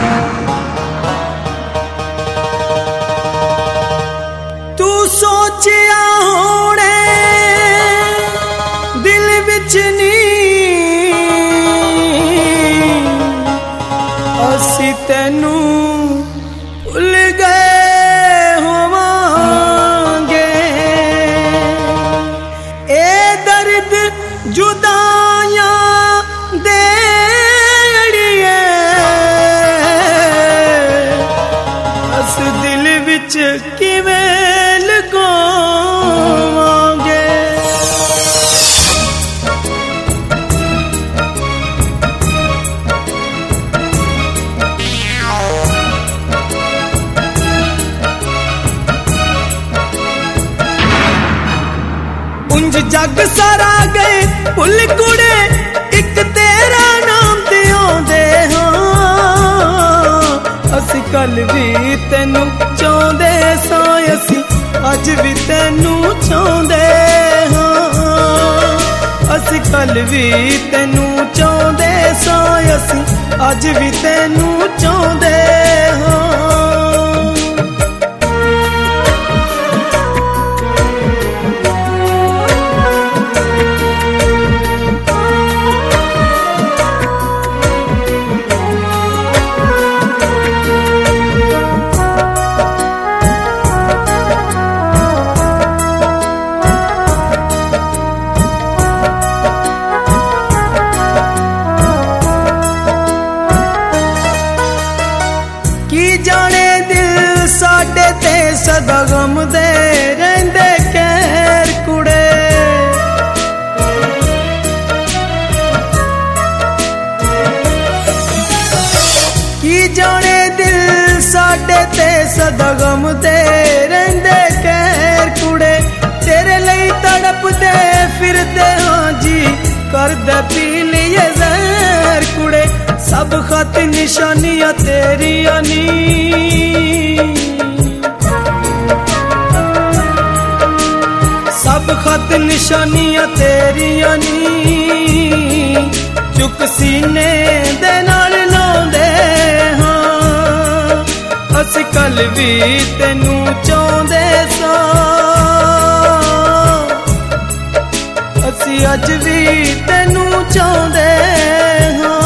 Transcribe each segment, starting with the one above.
तू सोचिया होने दिल विच नी असी तेनू भुल गए होवांगे। ए दर्द जुदाइयां दे अड़िए अस दिल विच किवें लगोवांगे। उंज जग सारा गए भुल कुड़े एक तेरा नाम ते आंदे हाँ। असी कल भी तेनू चाहते सां असी अज भी तेनू चाहते हाँ। असी कल भी तेनू चाहते सां असी अज भी तेनू चाहते हाँ। जाने दिल साडे ते सदा गम दे रहंदे कहर कुड़े। की जाने दिल साडे ते सदा गम दे रहंदे कहर कुड़े। तेरे लई तड़पदे फिरदे हाँ जी करदे पी लिए जहर कुड़े। सब खत निशानियां तेरियां नी सब खत निशानियां तेरियां नी चुक सीने दे नाल लाउंदे हाँ। असी कल भी तेनू चाहते सां असी अज भी तेनू चाहते हाँ।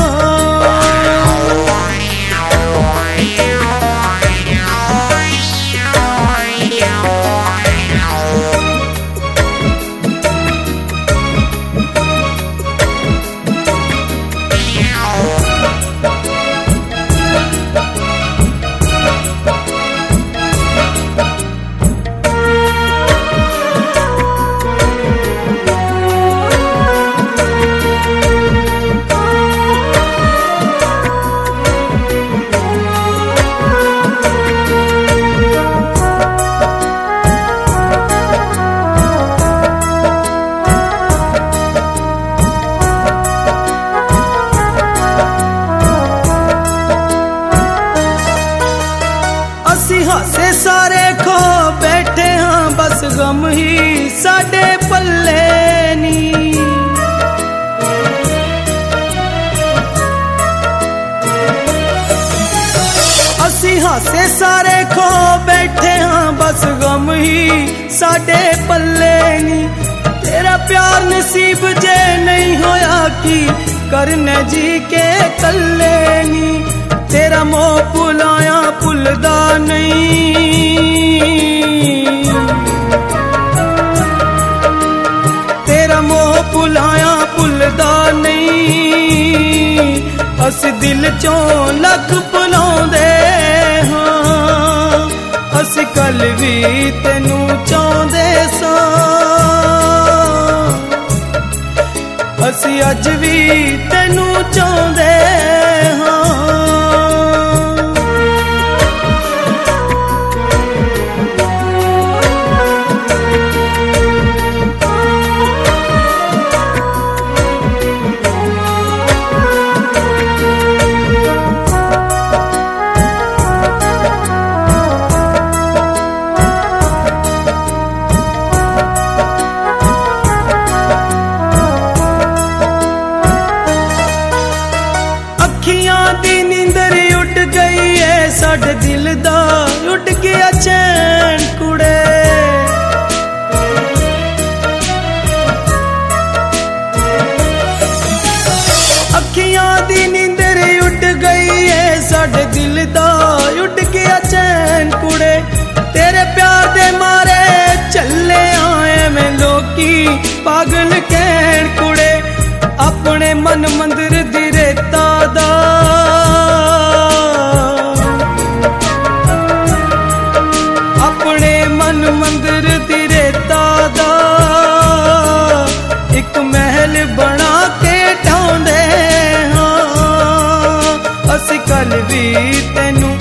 हासे सारे खो बैठे हाँ बस गम ही साडे पल्ले नी। असी हासे सारे खो बैठे हाँ बस गम ही साडे पल्ले नी। तेरा प्यार नसीब जे नहीं होया कि करने जी के कल्ले नी। तेरा मोह भुलाया भुलदा नहीं तेरा मोह भुलाया भुलदा नहीं। अस दिल चों लख भुलाउंदे हाँ। अस कल भी तेनू चाहते सां असी अज भी तेनू चाहते हाँ। पागल कहण कुड़े अपने मन मंदिर दी रेता दा अपने मन मंदिर दी रेता दा एक महल बना के ढाउंदे हां असी कल भी तेनू